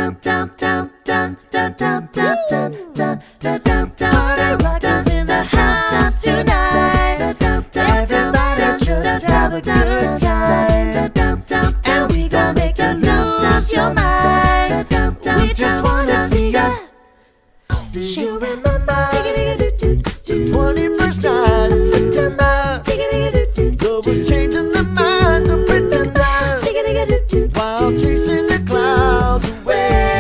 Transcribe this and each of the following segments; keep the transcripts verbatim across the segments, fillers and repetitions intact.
in the house tonight. Everybody just have a good time, and we gon' make you lose your mind. We just wanna see ya. Do you remember twenty-first night of September? Love was changing the minds of pretenders while chasing the clouds away.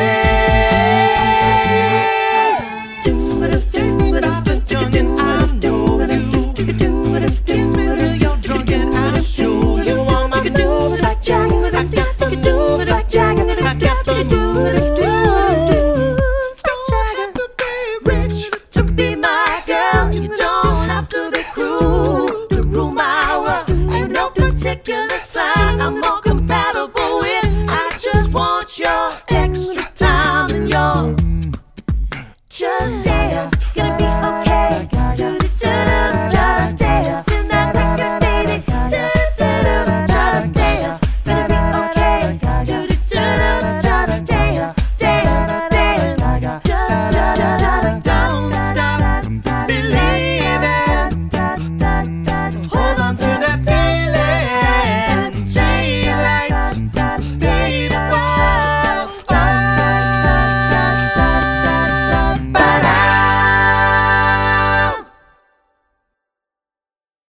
Rich to be my girl, you don't have to be cruel to rule my world. Ain't no particular sign I'm more compatible with. I just want your extra.